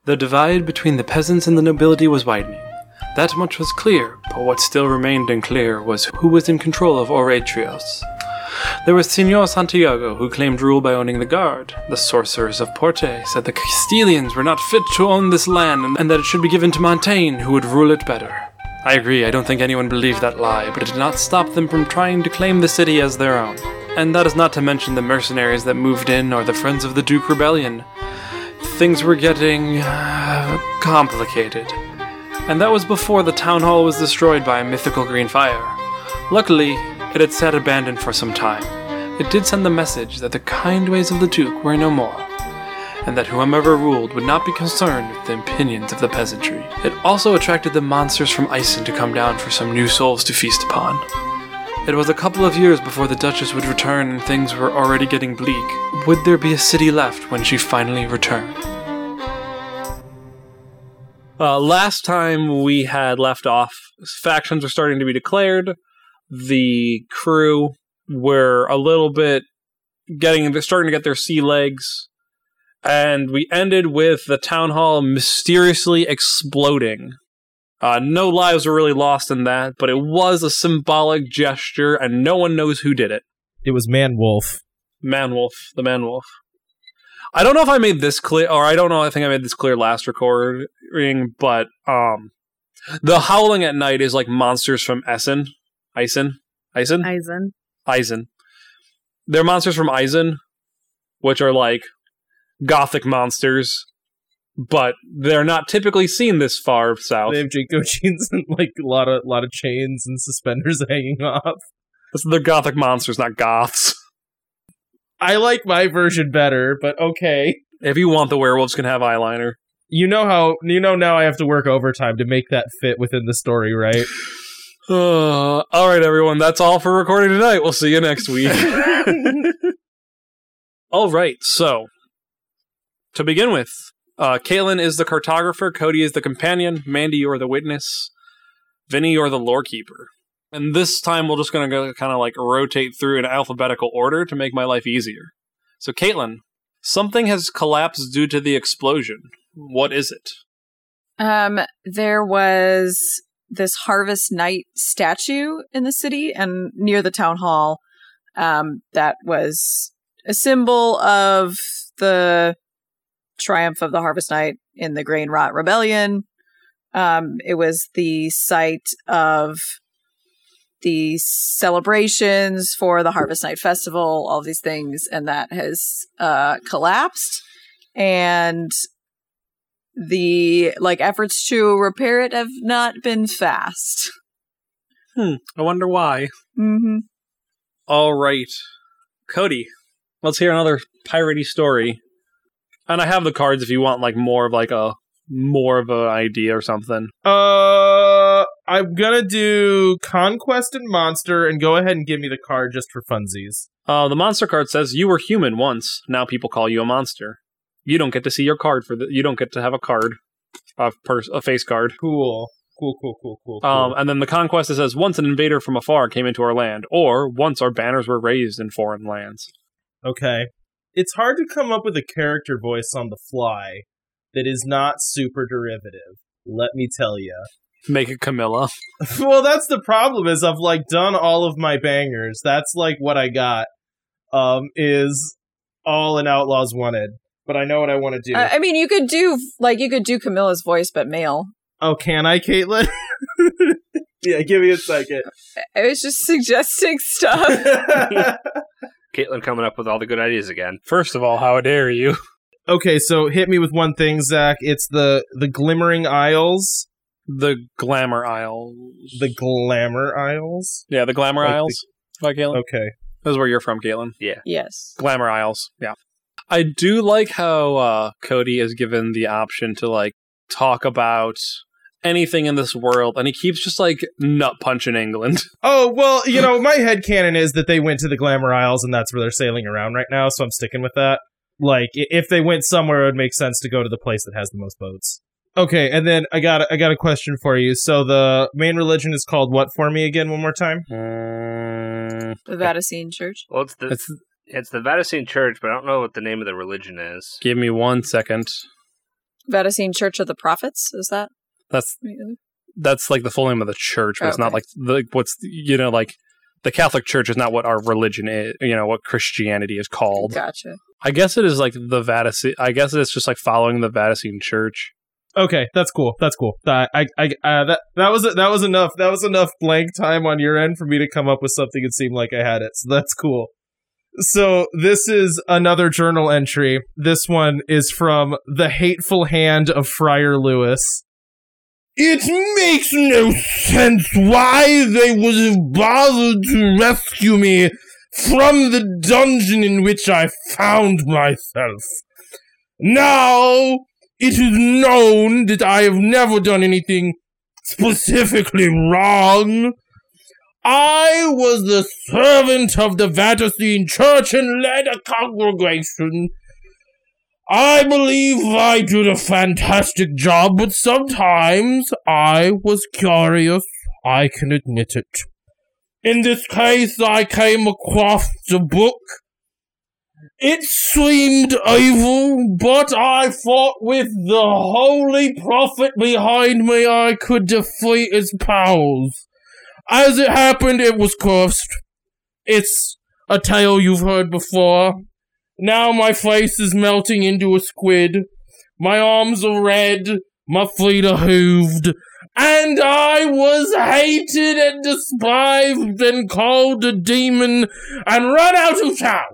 The divide between the peasants and the nobility was widening. That much was clear, but what still remained unclear was who was in control of Oretrios. There was Signor Santiago, who claimed rule by owning the guard. The sorcerers of Porte said the Castilians were not fit to own this land and that it should be given to Montaigne, who would rule it better. I agree, I don't think anyone believed that lie, but it did not stop them from trying to claim the city as their own. And that is not to mention the mercenaries that moved in or the Friends of the Duke Rebellion. Things were getting complicated. And that was before the town hall was destroyed by a mythical green fire. Luckily, it had sat abandoned for some time. It did send the message that the kind ways of the Duke were no more, and that whomever ruled would not be concerned with the opinions of the peasantry. It also attracted the monsters from Isen to come down for some new souls to feast upon. It was a couple of years before the Duchess would return and things were already getting bleak. Would there be a city left when she finally returned? Last time we had left off, factions were starting to be declared. The crew were a little bit starting to get their sea legs. And we ended with the town hall mysteriously exploding. No lives were really lost in that, but it was a symbolic gesture, and no one knows who did it. It was Manwolf. The Manwolf. I don't know if I made this clear, or I think I made this clear last recording, but the Howling at Night is like monsters from Isen. They're monsters from Isen, which are like gothic monsters, but they're not typically seen this far south. They have Jinko jeans and like a lot of chains and suspenders hanging off. So they're gothic monsters, not goths. I like my version better, but okay. If you want, the werewolves can have eyeliner. Now I have to work overtime to make that fit within the story, right? All right, everyone. That's all for recording tonight. We'll see you next week. All right. So, to begin with, Caitlin is the cartographer, Cody is the companion, Mandy, you're the witness, Vinny, you're the lore keeper. And this time, we're just going to go kind of like rotate through in alphabetical order to make my life easier. So, Caitlin, something has collapsed due to the explosion. What is it? There was this Harvest Night statue in the city and near the town hall that was a symbol of the triumph of the Harvest Night in the Grain Rot Rebellion. It was the site of the celebrations for the Harvest Night Festival, all these things, and that has collapsed. And the efforts to repair it have not been fast. I wonder why. Mm-hmm. All right. Cody, let's hear another piratey story. And I have the cards if you want more of an idea or something. I'm gonna do Conquest and Monster, and go ahead and give me the card just for funsies. The monster card says you were human once. Now people call you a monster. You don't get to see your card you don't get to have a card, a face card. Cool. And then the Conquest, it says once an invader from afar came into our land, or once our banners were raised in foreign lands. Okay. It's hard to come up with a character voice on the fly that is not super derivative. Let me tell you. Make it Camilla. Well, that's the problem, is I've done all of my bangers. That's what I got. Is all an Outlaws Wanted. But I know what I want to do. I mean, you could do Camilla's voice, but male. Oh, can I, Caitlin? Yeah, give me a second. I was just suggesting stuff. Caitlin coming up with all the good ideas again. First of all, how dare you? Okay, so hit me with one thing, Zach. It's the Glimmering Isles. The Glamour Isles. The Glamour Isles? Yeah, the Glamour Isles. By Caitlin. Okay. This is where you're from, Caitlin. Yeah. Yes. Glamour Isles. Yeah. I do like how Cody is given the option to talk about anything in this world, and he keeps just nut punching England. Oh, well, my headcanon is that they went to the Glamour Isles and that's where they're sailing around right now, so I'm sticking with that. If they went somewhere, it would make sense to go to the place that has the most boats. Okay, and then I got a question for you. So the main religion is called what for me again, one more time? The Vatican Church. Well, it's the Vatican Church, but I don't know what the name of the religion is. Give me 1 second. Vaticine Church of the Prophets, is that? That's like the full name of the church, but it's not like like the Catholic Church is not what our religion is, what Christianity is called. Gotcha. I guess it is like the Vaticine. I guess it's just like following the Vaticine Church. Okay, that's cool. That was enough. That was enough blank time on your end for me to come up with something that seemed like I had it. So that's cool. So this is another journal entry. This one is from The Hateful Hand of Friar Lewis. It makes no sense why they would have bothered to rescue me from the dungeon in which I found myself. Now, it is known that I have never done anything specifically wrong. I was the servant of the Vaticine Church and led a congregation. I believe I did a fantastic job, but sometimes I was curious. I can admit it. In this case, I came across the book. It seemed evil, but I thought with the holy prophet behind me I could defeat its powers. As it happened, it was cursed. It's a tale you've heard before. Now my face is melting into a squid. My arms are red. My feet are hooved. And I was hated and despised and called a demon and run out of town.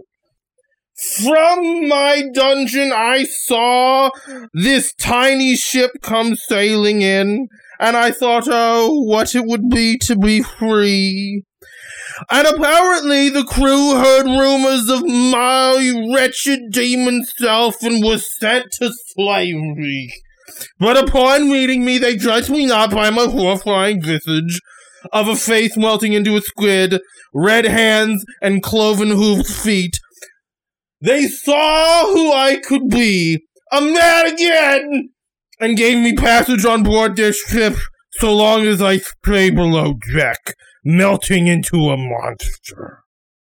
From my dungeon, I saw this tiny ship come sailing in, and I thought, oh, what it would be to be free. And apparently the crew heard rumors of my wretched demon self and was sent to slavery. But upon meeting me, they judged me not by my horrifying visage of a face melting into a squid, red hands, and cloven hooved feet. They saw who I could be, a man again, and gave me passage on board their ship so long as I stay below deck, melting into a monster.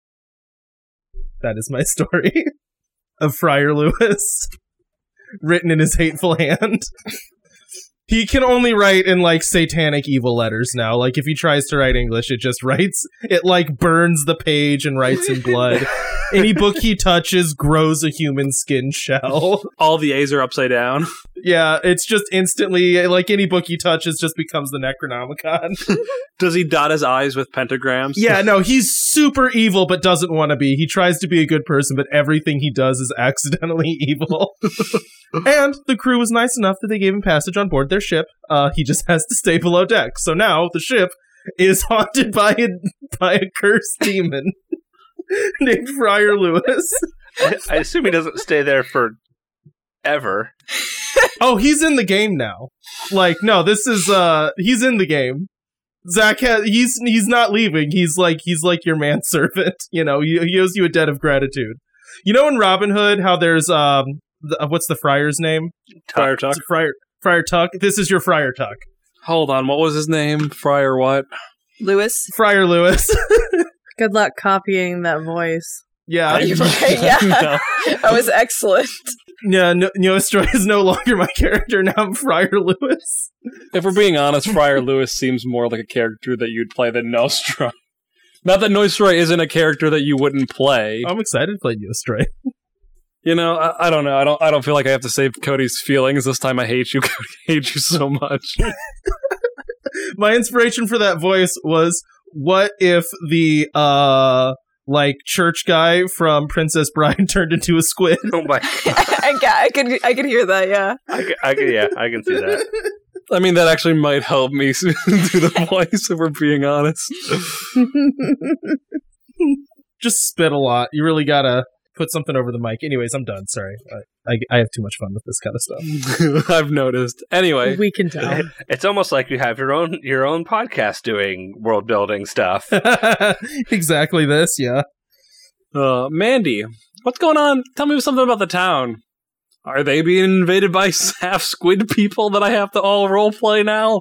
That is my story of Friar Lewis, written in his hateful hand. He can only write in, satanic evil letters now. If he tries to write English, it just writes, it, burns the page and writes in blood. Any book he touches grows a human skin shell. All the A's are upside down. Yeah, it's just instantly, any book he touches just becomes the Necronomicon. Does he dot his eyes with pentagrams? Yeah, no, he's super evil but doesn't want to be. He tries to be a good person, but everything he does is accidentally evil. And the crew was nice enough that they gave him passage on board their ship. He just has to stay below deck. So now the ship is haunted by a cursed demon named Friar Lewis. I assume he doesn't stay there for ever. Oh, he's in the game now. No, this is he's in the game. Zach he's not leaving. He's like your manservant. He owes you a debt of gratitude. In Robin Hood how there's what's the friar's name? Friar Tuck. Friar Tuck. This is your Friar Tuck. Hold on, what was his name? Friar what? Lewis. Friar Lewis. Good luck copying that voice. Yeah. Right, yeah. No. That was excellent. Yeah, Nostroy is no longer my character. Now I'm Friar Lewis. If we're being honest, Friar Lewis seems more like a character that you'd play than Nostroy. Not that Nostroy isn't a character that you wouldn't play. I'm excited to play Nostroy. I don't know. I don't feel like I have to save Cody's feelings this time. I hate you, Cody. I hate you so much. My inspiration for that voice was, what if the church guy from Princess Bride turned into a squid? Oh my! I could hear that. Yeah. I can see that. I mean, that actually might help me do the voice, if we're being honest. Just spit a lot. You really gotta put something over the mic. Anyways, I'm done. Sorry. I have too much fun with this kind of stuff. I've noticed. Anyway. We can tell. It's almost like you have your own podcast doing world building stuff. Exactly this, yeah. Mandy, what's going on? Tell me something about the town. Are they being invaded by half squid people that I have to all roleplay now?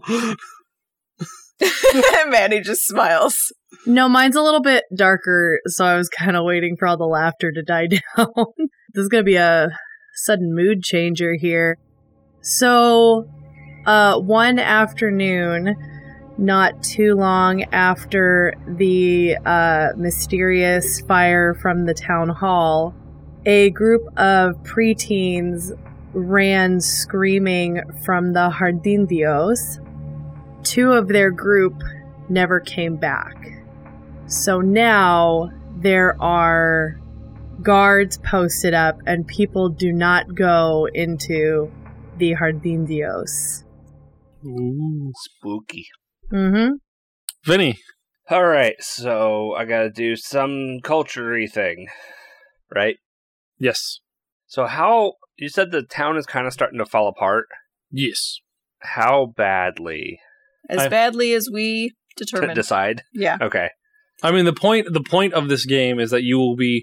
Mandy just smiles. No, mine's a little bit darker, so I was kind of waiting for all the laughter to die down. This is going to be a sudden mood changer here. So, one afternoon, not too long after the mysterious fire from the town hall, a group of preteens ran screaming from the Jardindios. Two of their group never came back. So now there are guards posted up and people do not go into the Jardindios. Ooh, spooky. Mm-hmm. Vinny. All right, so I gotta do some culture-y thing, right? Yes. So how, you said the town is kind of starting to fall apart. Yes. How badly? As badly as we To determined. decide? Yeah. Okay. I mean, the point of this game is that you will be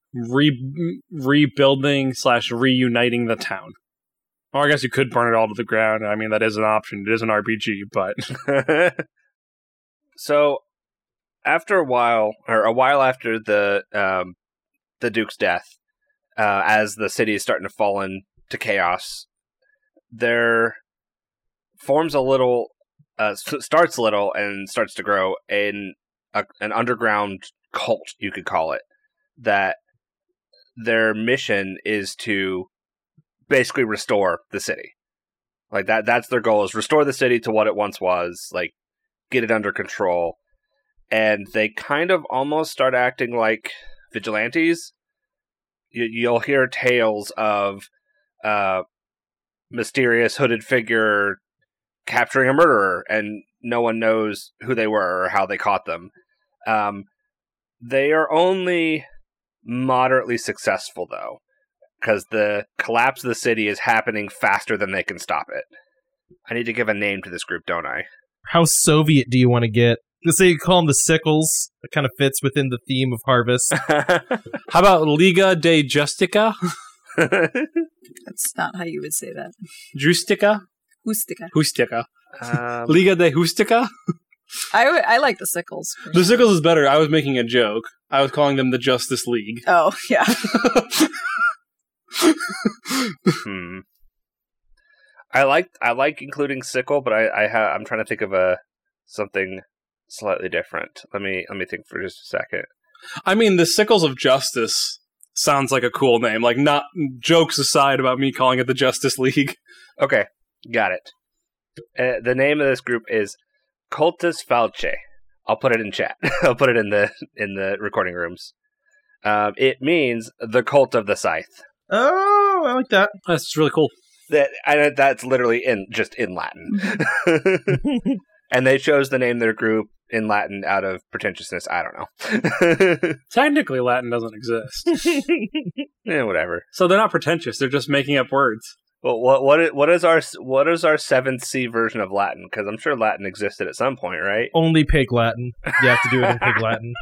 rebuilding / reuniting the town. Or I guess you could burn it all to the ground. I mean, that is an option. It is an RPG, but So, after a while after the Duke's death, as the city is starting to fall into chaos, there forms a little, starts little and starts to grow an underground cult, you could call it, that their mission is to basically restore the city. Like that's their goal, is restore the city to what it once was, like get it under control. And they kind of almost start acting like vigilantes. You'll hear tales of mysterious hooded figure capturing a murderer, and no one knows who they were or how they caught them. They are only moderately successful, though, because the collapse of the city is happening faster than they can stop it. I need to give a name to this group, don't I? How Soviet do you want to get? Let's say you call them the Sickles. It kind of fits within the theme of Harvest. how about Liga de Justica? That's not how you would say that. Justica? Hustica. Hustica. Liga de Hustica? I like the Sickles. The Sickles is better. I was making a joke. I was calling them the Justice League. Oh, yeah. I like including sickle, but I'm trying to think of something slightly different. Let me think for just a second. I mean, the Sickles of Justice sounds like a cool name. Like, not jokes aside about me calling it the Justice League. Okay, got it. The name of this group is Cultus Falce. I'll put it in chat. I'll put it in the recording rooms. It means the cult of the scythe. Oh, I like that. That's really cool. That's literally in Latin. And they chose to name their group in Latin out of pretentiousness. I don't know. Technically, Latin doesn't exist. Yeah, whatever. So they're not pretentious. They're just making up words. Well, what is our 7th C version of Latin? Because I'm sure Latin existed at some point, right? Only Pig Latin. You have to do it in Pig Latin.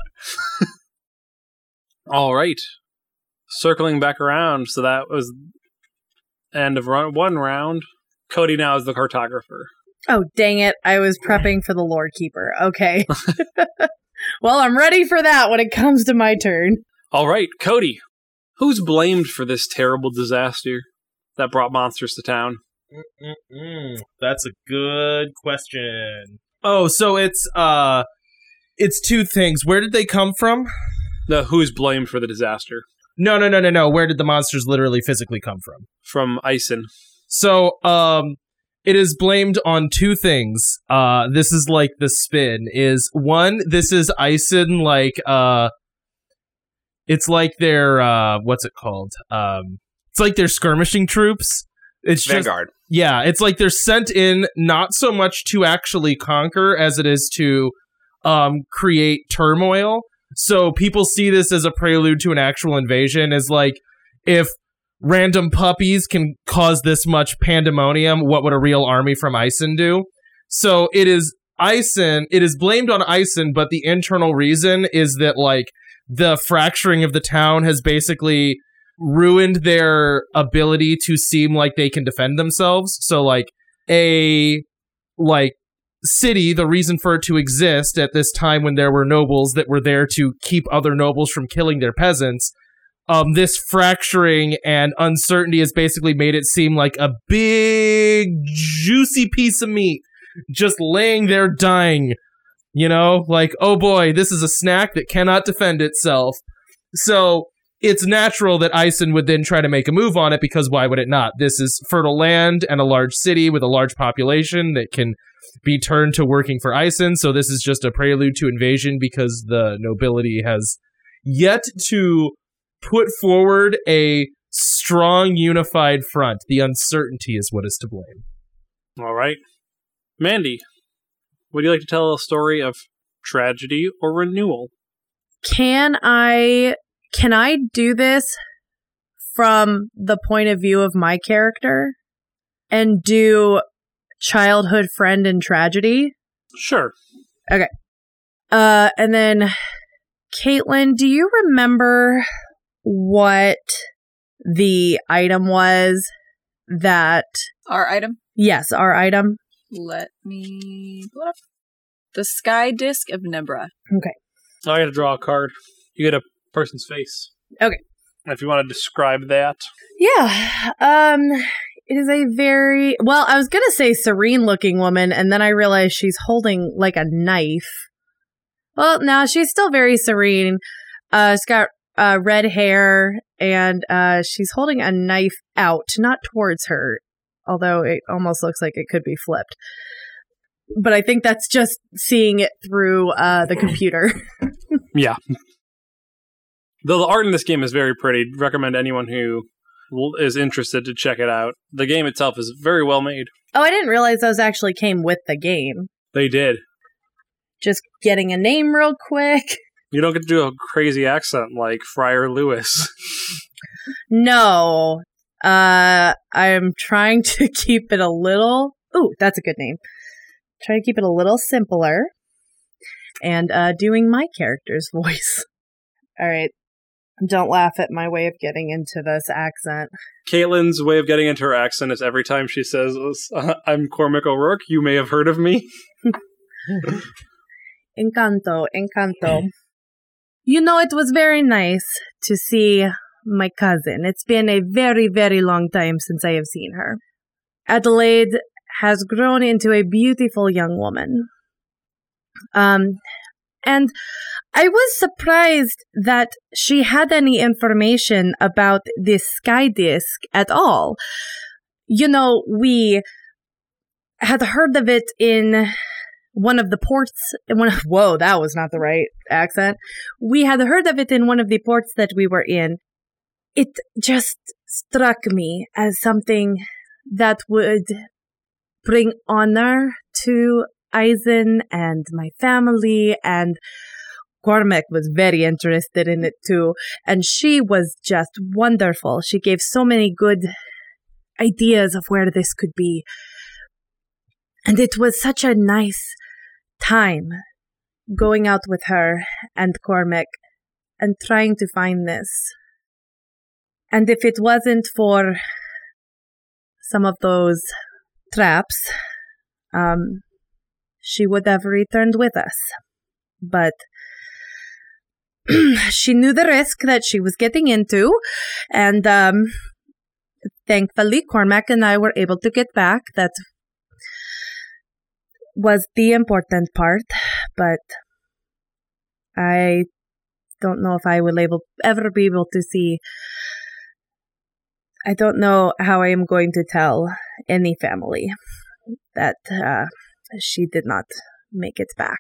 All right. Circling back around, so that was end of one round. Cody now is the cartographer. Oh, dang it. I was prepping for the Lore Keeper. Okay. Well, I'm ready for that when it comes to my turn. All right, Cody. Who's blamed for this terrible disaster that brought monsters to town? That's a good question. Oh, so it's two things. Where did they come from? Who's blamed for the disaster? No. Where did the monsters literally physically come from? From Ison. So, it is blamed on two things. This is like the spin is one. This is Ison, like it's like their what's it called? It's like their skirmishing troops. It's Vanguard. It's like they're sent in not so much to actually conquer as it is to create turmoil. So people see this as a prelude to an actual invasion. Is like, if random puppies can cause this much pandemonium, what would a real army from Ison do? So it is Ison. It is blamed on Ison, but the internal reason is that, like, the fracturing of the town has basically ruined their ability to seem like they can defend themselves. So, like, a city, the reason for it to exist at this time when there were nobles that were there to keep other nobles from killing their peasants, this fracturing and uncertainty has basically made it seem like a big, juicy piece of meat just laying there dying. You know, like, oh boy, this is a snack that cannot defend itself. So it's natural that Ison would then try to make a move on it, because why would it not? This is fertile land and a large city with a large population that can be turned to working for Ison. So this is just a prelude to invasion, because the nobility has yet to put forward a strong, unified front. The uncertainty is what is to blame. All right. Mandy, would you like to tell a story of tragedy or renewal? Can I do this from the point of view of my character and do childhood friend and tragedy? Sure. Okay. And then, Caitlin, do you remember what the item was that... Our item? Yes, our item. Let me pull it up. The Sky Disc of Nebra. Okay. I got to draw a card. You get a person's face. Okay. If you want to describe that. Yeah. It is a very... Well, I was going to say serene-looking woman, and then I realized she's holding, like, a knife. Well, no, she's still very serene. She's got red hair, and she's holding a knife out, not towards her, although it almost looks like it could be flipped. But I think that's just seeing it through the computer. Yeah. Though the art in this game is very pretty, recommend anyone who is interested to check it out. The game itself is very well made. Oh, I didn't realize those actually came with the game. They did. Just getting a name real quick. You don't get to do a crazy accent like Friar Lewis. No. I'm trying to keep it a little... Ooh, that's a good name. Try to keep it a little simpler. And doing my character's voice. All right. Don't laugh at my way of getting into this accent. Caitlin's way of getting into her accent is every time she says, I'm Cormac O'Rourke, you may have heard of me. Encanto, encanto. You know, it was very nice to see my cousin. It's been a very, very long time since I have seen her. Adelaide has grown into a beautiful young woman. And I was surprised that she had any information about this Sky Disc at all. You know, we had heard of it in one of the ports. Whoa, that was not the right accent. We had heard of it in one of the ports that we were in. It just struck me as something that would bring honor to Eisen and my family, and Cormac was very interested in it too, and she was just wonderful. She gave so many good ideas of where this could be, and it was such a nice time going out with her and Cormac and trying to find this. And if it wasn't for some of those traps, she would have returned with us. But she knew the risk that she was getting into, and thankfully Cormac and I were able to get back. That was the important part, but I don't know if I will ever be able to see. I don't know how I am going to tell any family that she did not make it back.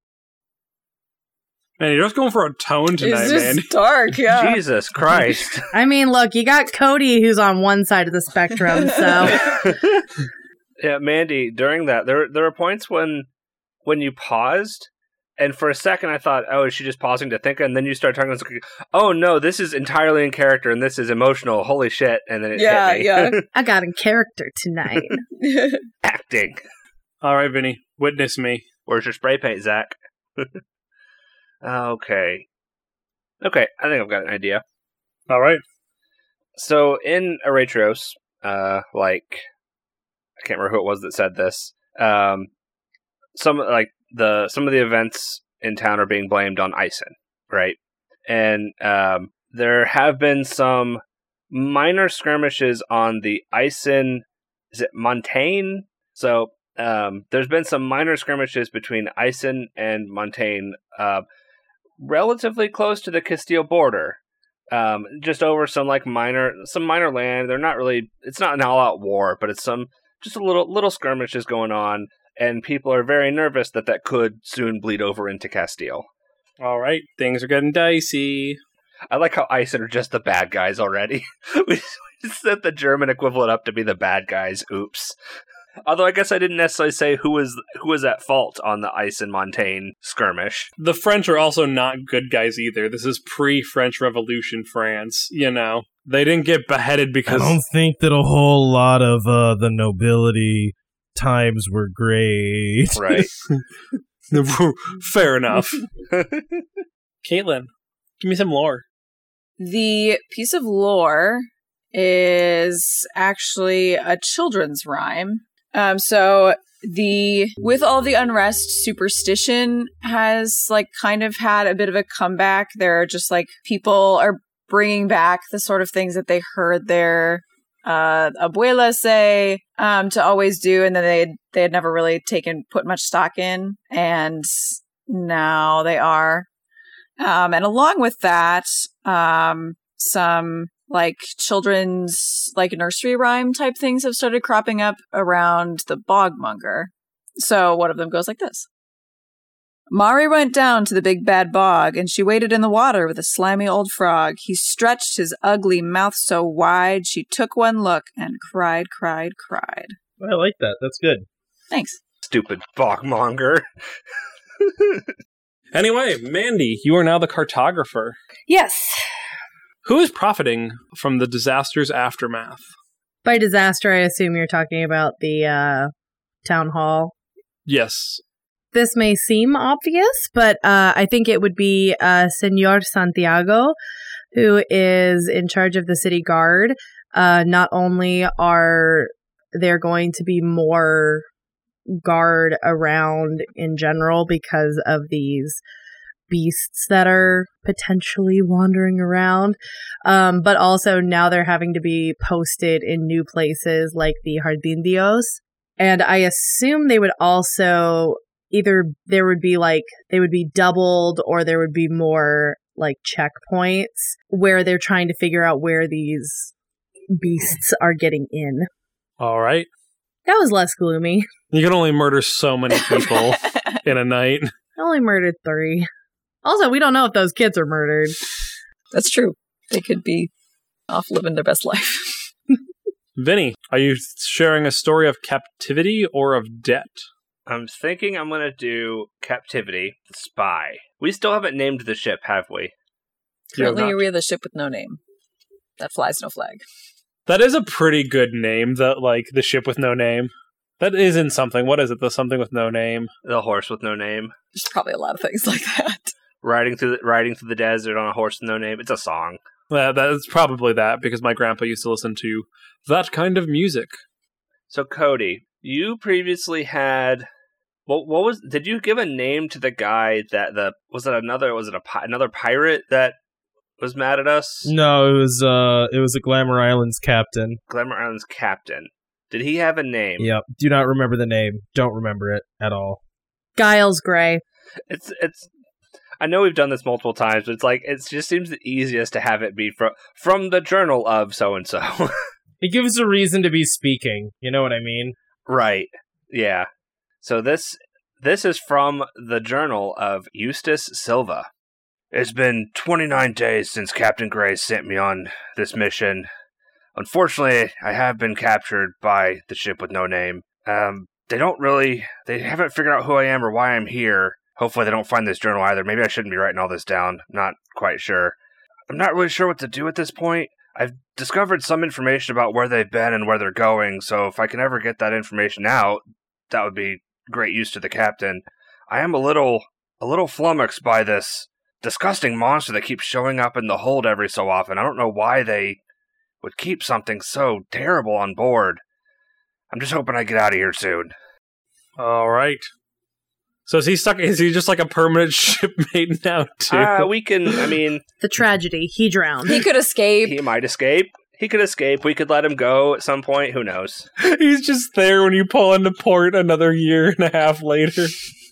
Man, you're just going for a tone tonight, It's just man. dark, yeah. Jesus Christ. I mean, look, you got Cody who's on one side of the spectrum, so... Yeah, Mandy, during that, there were points when you paused, and for a second I thought, oh, is she just pausing to think? And then you start talking, it's like, oh no, this is entirely in character, and this is emotional, holy shit, and then it hit me. Yeah. I got in character tonight. Acting. All right, Vinny, witness me. Where's your spray paint, Zach? Okay, I think I've got an idea. All right. So in Eretrios, I can't remember who it was that said this. Some of the events in town are being blamed on Ison, right? And there have been some minor skirmishes on the Isen, is it Montaigne? So there's been some minor skirmishes between Isen and Montaigne, relatively close to the Castile border. Just over some minor land. They're not really, it's not an all-out war, but it's just a little skirmishes going on, and people are very nervous that could soon bleed over into Castile. All right, things are getting dicey. I like how Isen are just the bad guys already. We set the German equivalent up to be the bad guys. Oops. Although I guess I didn't necessarily say who was at fault on the Isen Montaigne skirmish. The French are also not good guys either. This is pre-French Revolution France, you know. They didn't get beheaded because... I don't think that a whole lot of the nobility times were great. Right. Fair enough. Caitlin, give me some lore. The piece of lore is actually a children's rhyme. So with all the unrest, superstition has kind of had a bit of a comeback. There are just people are bringing back the sort of things that they heard their abuela say to always do, and then they had never really put much stock in, and now they are. And along with that, some children's nursery rhyme type things have started cropping up around the bogmonger. So one of them goes like this. Mari went down to the big bad bog, and she waded in the water with a slimy old frog. He stretched his ugly mouth so wide, she took one look and cried, cried, cried. I like that. That's good. Thanks. Stupid bogmonger. Anyway, Mandy, you are now the cartographer. Yes. Who is profiting from the disaster's aftermath? By disaster, I assume you're talking about the town hall. Yes. This may seem obvious, but I think it would be Senor Santiago, who is in charge of the city guard. Not only are there going to be more guard around in general because of these beasts that are potentially wandering around, but also now they're having to be posted in new places like the Jardindios. And I assume they would also either there would be they would be doubled, or there would be more checkpoints where they're trying to figure out where these beasts are getting in. All right. That was less gloomy. You can only murder so many people in a night. I only murdered 3. Also, we don't know if those kids are murdered. That's true. They could be off living their best life. Vinny, are you sharing a story of captivity or of debt? I'm thinking I'm going to do Captivity, the Spy. We still haven't named the ship, have we? Currently, we are the ship with no name. That flies no flag. That is a pretty good name, the ship with no name. That isn't something. What is it? The something with no name? The horse with no name. There's probably a lot of things like that. Riding through the desert on a horse with no name. It's a song. That's probably that, because my grandpa used to listen to that kind of music. So, Cody, you previously had... did you give a name to the guy that another pirate that was mad at us? No, it was a Glamour Island's captain. Glamour Island's captain. Did he have a name? Yep. Do not remember the name. Don't remember it at all. Giles Gray. It's I know we've done this multiple times, but it just seems the easiest to have it be from the journal of so-and-so. It gives a reason to be speaking. You know what I mean? Right. Yeah. So this is from the journal of Eustace Silva. It's been 29 days since Captain Gray sent me on this mission. Unfortunately, I have been captured by the ship with no name. They haven't figured out who I am or why I'm here. Hopefully they don't find this journal either. Maybe I shouldn't be writing all this down. Not quite sure. I'm not really sure what to do at this point. I've discovered some information about where they've been and where they're going, so if I can ever get that information out, that would be great use to the captain. I am a little flummoxed by this disgusting monster that keeps showing up in the hold every so often. I don't know why they would keep something so terrible on board. I'm just hoping I get out of here soon. All right. So is he stuck? Is he just like a permanent shipmate now too? We can. I mean, The tragedy. He drowned. He could escape. he might escape. He could escape. We could let him go at some point. Who knows? He's just there when you pull into port another year and a half later.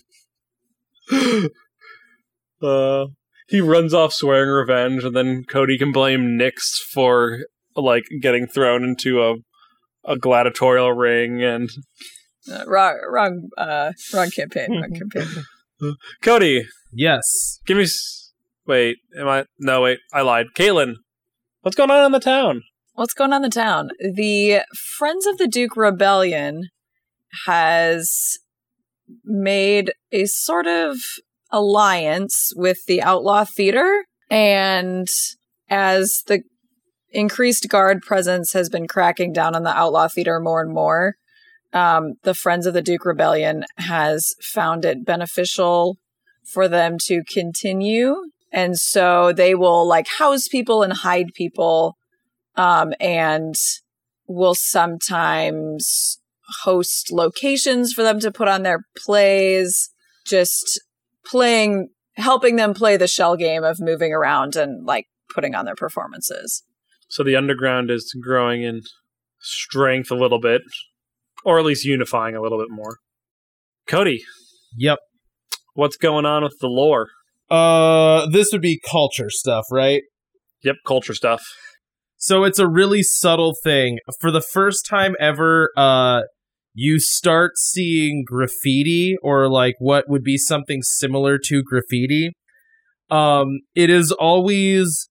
He runs off swearing revenge, and then Cody can blame Nyx for like getting thrown into a gladiatorial ring. And Wrong campaign. Wrong campaign. Cody, Yes. give me. Wait, No, wait, I lied. Caitlin, what's going on in the town? What's going on in the town? The Friends of the Duke Rebellion has made a sort of alliance with the Outlaw Theater, and as the increased guard presence has been cracking down on the Outlaw Theater more and more, the Friends of the Duke Rebellion has found it beneficial for them to continue, and so they will like house people and hide people, and will sometimes host locations for them to put on their plays, just helping them play the shell game of moving around and like putting on their performances. So the underground is growing in strength a little bit, or at least unifying a little bit more. Cody, Yep. what's going on with the lore? This would be culture stuff, right? Yep, culture stuff. So it's a really subtle thing. For the first time ever, you start seeing graffiti, or like what would be something similar to graffiti. It is always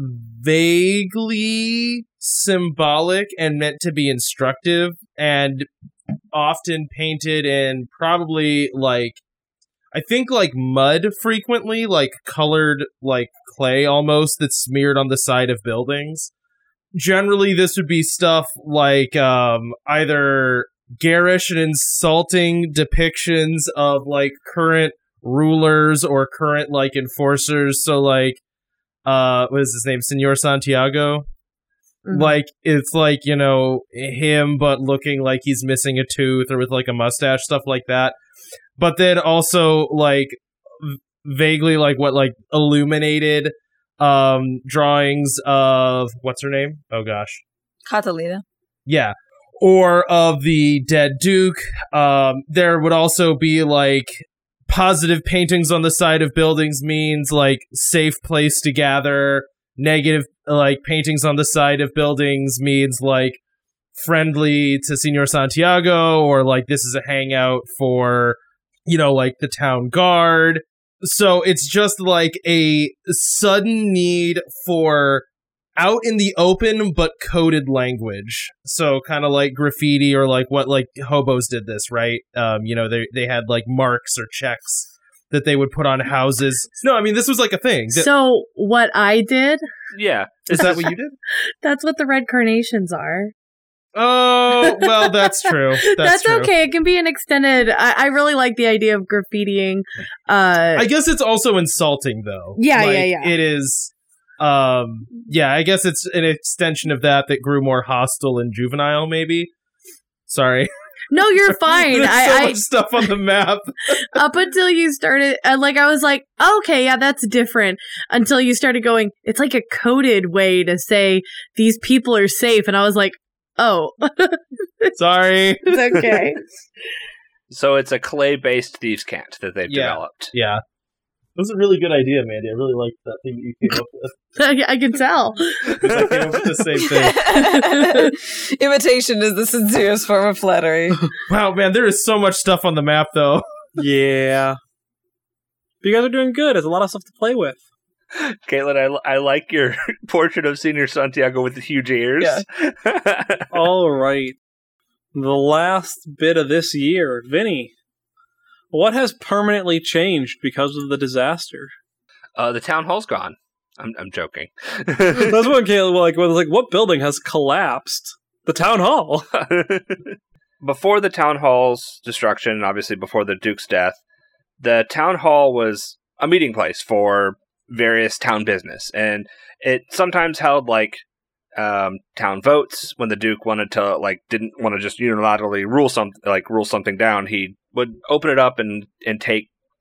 vaguely symbolic and meant to be instructive, and often painted in probably like, I think like mud frequently, like colored like clay almost, that's smeared on the side of buildings. Generally, this would be stuff like either garish and insulting depictions of like current rulers or current like enforcers. So like, what is his name? Senor Santiago. Mhm. Like, it's like, you know, him, but looking like he's missing a tooth or with like a mustache, stuff like that. But then also like vaguely like what, like illuminated drawings of, what's her name? Oh gosh. Catalina. Yeah. Or of the dead Duke. There would also be like positive paintings on the side of buildings, means like safe place to gather. Negative like paintings on the side of buildings means like friendly to Senor Santiago, or like this is a hangout for, you know, like the town guard. So it's just like a sudden need for out in the open but coded language. So kind of like graffiti, or like what like hobos did this, right? You know, they had like marks or checks that they would put on houses. No, I mean, this was like a thing. So what I did, Yeah. Is that what you did? that's what the red carnations are. Oh, well, that's true. That's true. okay. It can be an extended. I really like the idea of graffitiing. I guess it's also insulting, though. Yeah, Like, yeah. It is. Yeah, I guess it's an extension of that grew more hostile and juvenile, maybe. Sorry. No, you're fine. There's so much stuff on the map. Up until you started, like, I was like, okay, yeah, that's different. Until you started going, it's like a coded way to say these people are safe. And I was like, oh, Sorry. it's okay. So it's a clay-based thieves' cant that they've Yeah. developed. Yeah. It was a really good idea, Mandy. I really liked that thing that you came up with. I can tell. Because I came up with the same thing. Imitation is the sincerest form of flattery. Wow, man, there is so much stuff on the map, though. Yeah. But you guys are doing good. There's a lot of stuff to play with. Caitlin, I like your portrait of Senior Santiago with the huge ears. Yeah. All right. The last bit of this year, Vinny. What has permanently changed because of the disaster? The town hall's gone. I'm joking. That's when Caleb was like, what building has collapsed? The town hall. Before the town hall's destruction, and obviously before the Duke's death, the town hall was a meeting place for various town business, and it sometimes held like town votes. When the Duke wanted to didn't want to just unilaterally rule something down, he would open it up and take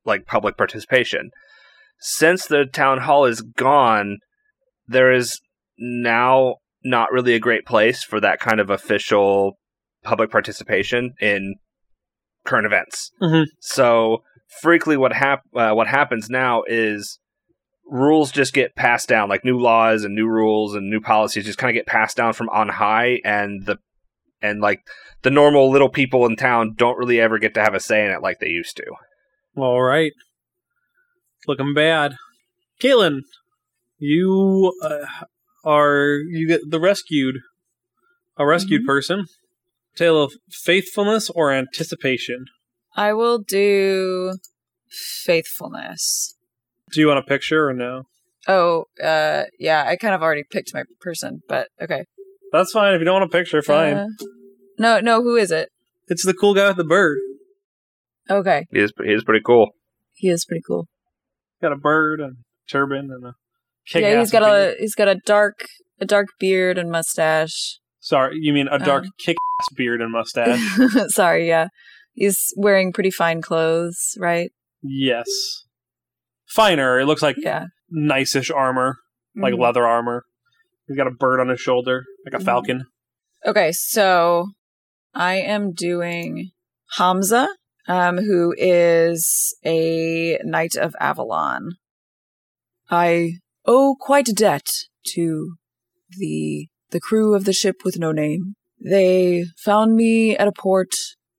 like public participation. Since the town hall is gone, there is now not really a great place for that kind of official public participation in current events. Mhm. So frequently what happens now is rules just get passed down, like new laws and new rules and new policies just kind of get passed down from on high, and the normal little people in town don't really ever get to have a say in it like they used to. All right. Looking bad. Caitlin, you get a rescued person. Tale of faithfulness or anticipation? I will do faithfulness. Do you want a picture or no? Oh, yeah, I kind of already picked my person, but okay. That's fine. If you don't want a picture, fine. No, who is it? It's the cool guy with the bird. Okay. He is pretty cool. He is pretty cool. Got a bird and turban and a kick-ass Yeah, beard. he's got a dark beard and mustache. Sorry, you mean a dark kick-ass beard and mustache? Sorry, yeah. He's wearing pretty fine clothes, right? Yes. Finer. It looks like Yeah. nice-ish armor, like Mhm. leather armor. He's got a bird on his shoulder, like a falcon. Okay, so I am doing Hamza, who is a Knight of Avalon. I owe quite a debt to the crew of the ship with no name. They found me at a port,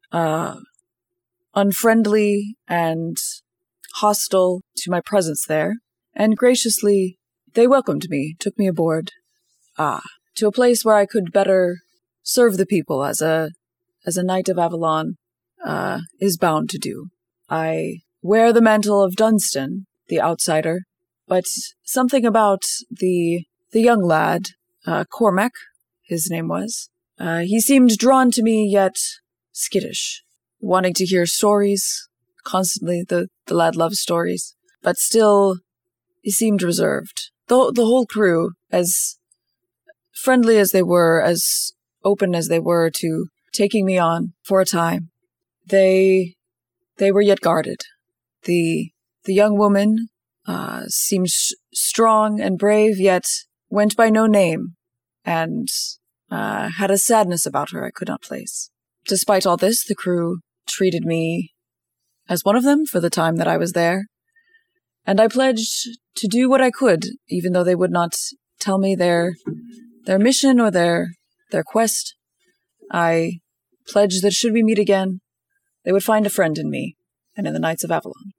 unfriendly and hostile to my presence there, and graciously they welcomed me, took me aboard, to a place where I could better serve the people as a Knight of Avalon is bound to do. I wear the mantle of Dunstan, the outsider, but something about the young lad, Cormac, his name was, he seemed drawn to me yet skittish, wanting to hear stories. Constantly, the lad loves stories, but still, he seemed reserved. The whole crew, as friendly as they were, as open as they were to taking me on for a time, they were yet guarded. The young woman seemed strong and brave, yet went by no name, and had a sadness about her I could not place. Despite all this, the crew treated me as one of them for the time that I was there, and I pledged to do what I could, even though they would not tell me their mission or their quest. I pledged that should we meet again, they would find a friend in me and in the Knights of Avalon.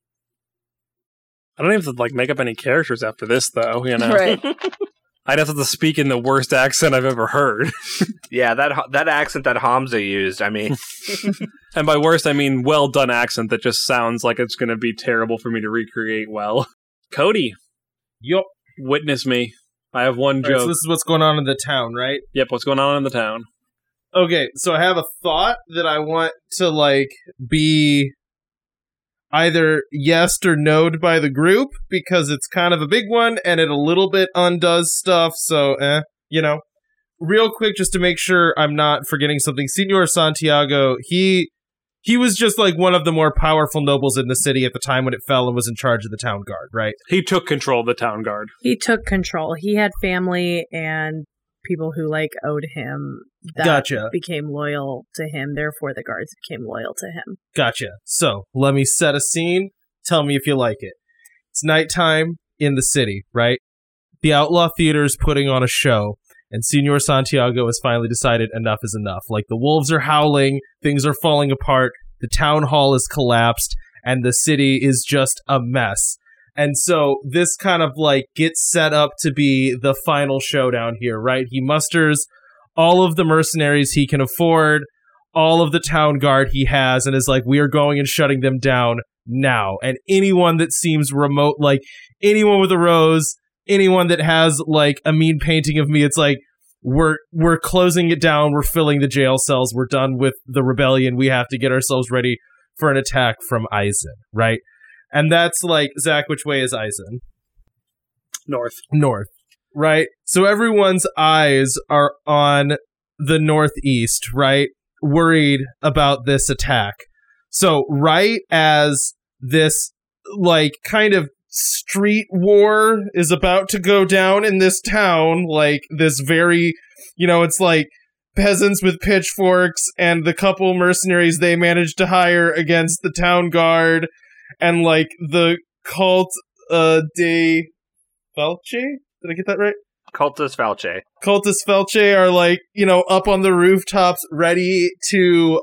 I don't even have to make up any characters after this, though. You know, Right. I'd have to speak in the worst accent I've ever heard. Yeah, that accent that Hamza used, I mean... And by worst, I mean well done accent that just sounds like it's going to be terrible for me to recreate well. Cody. Yup. Witness me. I have one joke. Right, so this is what's going on in the town, right? Yep, what's going on in the town? Okay, so I have a thought that I want to, be either yesed or no'd by the group, because it's kind of a big one, and it a little bit undoes stuff, so, Real quick, just to make sure I'm not forgetting something, Senor Santiago, he was just, one of the more powerful nobles in the city at the time when it fell and was in charge of the town guard, right? He took control of the town guard. He took control. He had family and people who owed him that Gotcha. became loyal to him. Therefore, the guards became loyal to him. Gotcha. So, let me set a scene. Tell me if you like it. It's nighttime in the city, right? The Outlaw Theater is putting on a show, and Senor Santiago has finally decided enough is enough. The wolves are howling, things are falling apart, the town hall is collapsed, and the city is just a mess. And so this kind of gets set up to be the final showdown here, right? He musters all of the mercenaries he can afford, all of the town guard he has, and is we are going and shutting them down now. And anyone that seems remote, anyone with a rose, anyone that has a mean painting of me, it's we're closing it down, we're filling the jail cells, we're done with the rebellion, we have to get ourselves ready for an attack from Eisen, right? And that's Zach, which way is Eisen? North, right? So everyone's eyes are on the northeast, right? Worried about this attack. So right as this like kind of street war is about to go down in this town. Like this very, it's like peasants with pitchforks and the couple mercenaries they managed to hire against the town guard, and like the cult de Felce. Did I get that right? Cultus Falce. Cultus Felce are like, up on the rooftops ready to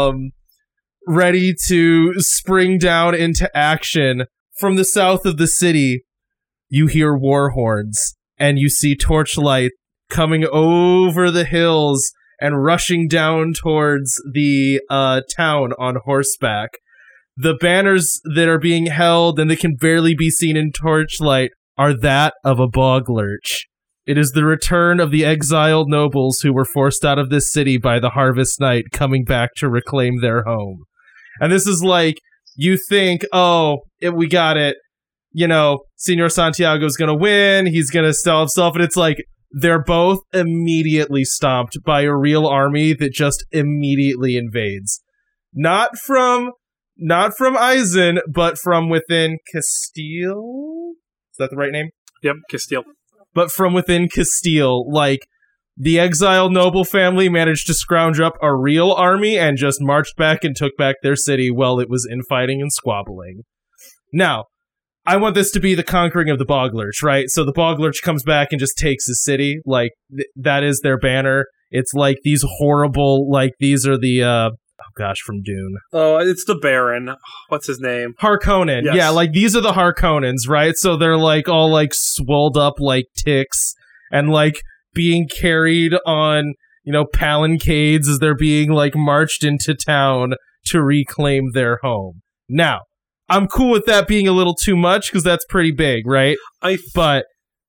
spring down into action. From the south of the city, you hear war horns and you see torchlight coming over the hills and rushing down towards the town on horseback. The banners that are being held and that can barely be seen in torchlight are that of a bog lurch. It is the return of the exiled nobles who were forced out of this city by the Harvest Knight coming back to reclaim their home. And this is like, you think, we got it. Senor Santiago's going to win. He's going to sell himself. And it's like, they're both immediately stomped by a real army that just immediately invades. Not from Eisen, but from within Castile? Is that the right name? Yep, Castile. But from within Castile, like, the exiled noble family managed to scrounge up a real army and just marched back and took back their city while it was infighting and squabbling. Now, I want this to be the conquering of the Bog Lurch, right? So the Bog Lurch comes back and just takes the city. Like, that is their banner. It's like these horrible, like, these are the, from Dune. Oh, it's the Baron. What's his name? Harkonnen. Yes. Yeah, like, these are the Harkonnens, right? So they're, like, all, like, swolled up like ticks and, like, being carried on, palanquades as they're being, like, marched into town to reclaim their home. Now, I'm cool with that being a little too much, because that's pretty big, right? Does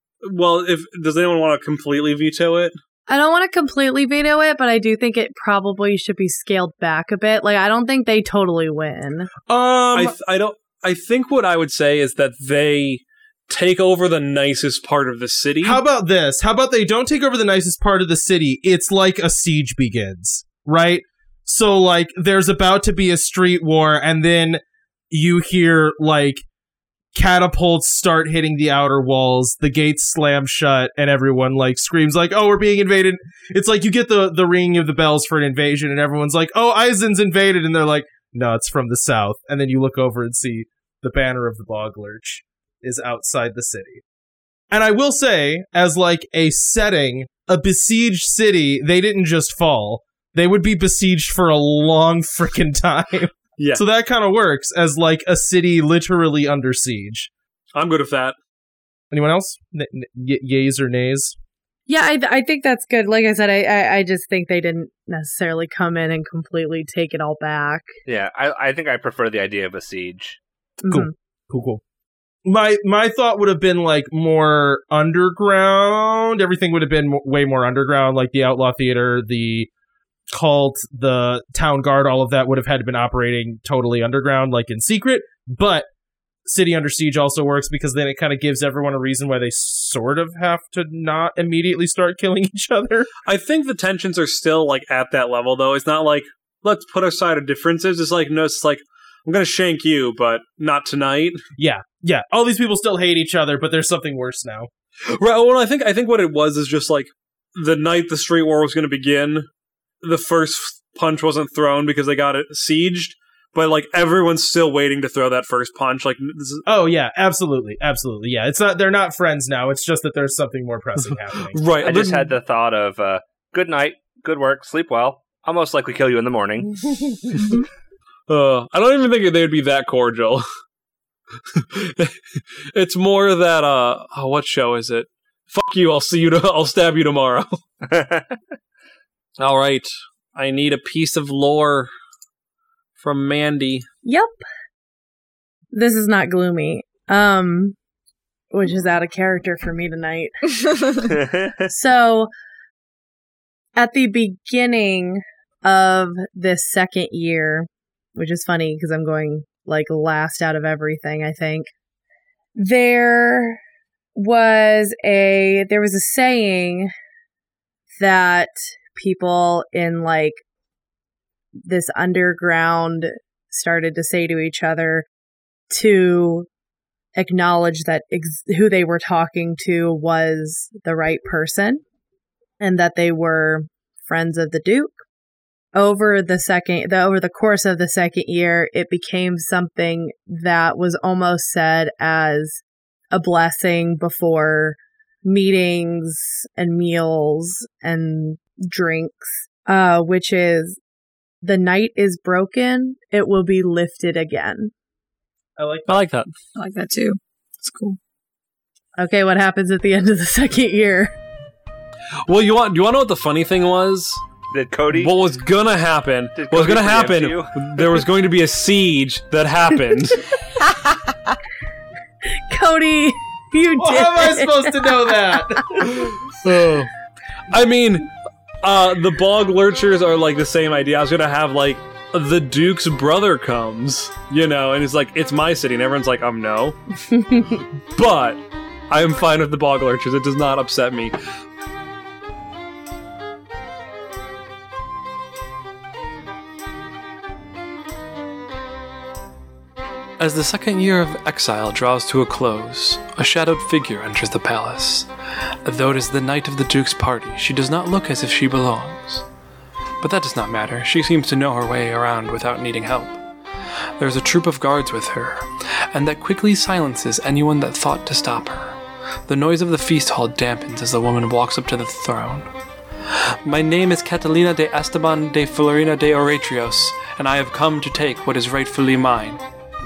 anyone want to completely veto it? I don't want to completely veto it, but I do think it probably should be scaled back a bit. Like, I don't think they totally win. I think what I would say is that they take over the nicest part of the city. How about this? How about they don't take over the nicest part of the city? It's like a siege begins, right? So, like, there's about to be a street war, and then you hear, like, catapults start hitting the outer walls, the gates slam shut, and everyone, like, screams, like, oh, we're being invaded. It's like you get the ringing of the bells for an invasion, and everyone's like, oh, Eisen's invaded, and they're like, no, it's from the south. And then you look over and see the banner of the Bog Lurch is outside the city. And I will say, as, like, a setting, a besieged city, they didn't just fall. They would be besieged for a long frickin' time. Yeah. So that kind of works as, like, a city literally under siege. I'm good with that. Anyone else? Yays or nays? Yeah, I think that's good. Like I said, I just think they didn't necessarily come in and completely take it all back. Yeah, I think I prefer the idea of a siege. Cool. Mm-hmm. Cool. My thought would have been, like, more underground. Everything would have been way more underground, like the Outlaw Theater, the cult, the town guard, all of that would have had to been operating totally underground, like in secret. But City Under Siege also works because then it kind of gives everyone a reason why they sort of have to not immediately start killing each other. I think the tensions are still, like, at that level, though. It's not like, let's put aside our differences. It's like, no, it's like, I'm gonna shank you, but not tonight. Yeah. All these people still hate each other, but there's something worse now. Right. Well, I think what it was is just like the night the street war was going to begin, the first punch wasn't thrown because they got it sieged, but like everyone's still waiting to throw that first punch. Like, oh yeah, absolutely. Yeah, it's not. They're not friends now. It's just that there's something more pressing happening. Right. I just had the thought of good night, good work, sleep well. I'll most likely kill you in the morning. I don't even think they'd be that cordial. It's more that what show is it? Fuck you, I'll stab you tomorrow. All right. I need a piece of lore from Mandy. Yep. This is not gloomy. Which is out of character for me tonight. So at the beginning of this second year, which is funny because I'm going like last out of everything, I think. There was a saying that people in like this underground started to say to each other to acknowledge that who they were talking to was the right person and that they were friends of the Duke. Over the course of the second year, it became something that was almost said as a blessing before meetings and meals and drinks, which is, the night is broken, it will be lifted again. I like that. I like that too. It's cool. Okay, what happens at the end of the second year? Well, do you want to know what the funny thing was? Did Cody? What was gonna happen? Did What was Cody gonna happen? preempt There was going to be a siege that happened. Cody, you Well, did. how am I supposed to know that? Oh. I mean, the bog lurchers are like the same idea. I was gonna have like the Duke's brother comes, and he's like, "It's my city," and everyone's like, no. But I am fine with the bog lurchers. It does not upset me. As the second year of exile draws to a close, a shadowed figure enters the palace. Though it is the night of the Duke's party, she does not look as if she belongs. But that does not matter. She seems to know her way around without needing help. There is a troop of guards with her, and that quickly silences anyone that thought to stop her. The noise of the feast hall dampens as the woman walks up to the throne. My name is Catalina de Esteban de Florina de Oretrios, and I have come to take what is rightfully mine.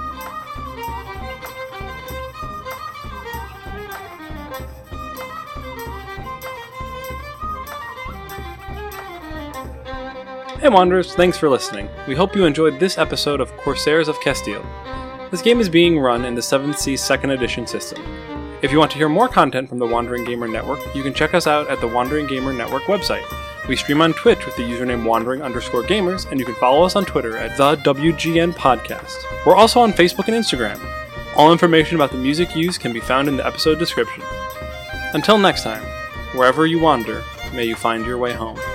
Hey Wanderers, thanks for listening. We hope you enjoyed this episode of Corsairs of Castile. This game is being run in the 7th Sea 2nd Edition system. If you want to hear more content from the Wandering Gamer Network, you can check us out at the Wandering Gamer Network website. We stream on Twitch with the username Wandering_Gamers, and you can follow us on Twitter at the WGN Podcast. We're also on Facebook and Instagram. All information about the music used can be found in the episode description. Until next time, wherever you wander, may you find your way home.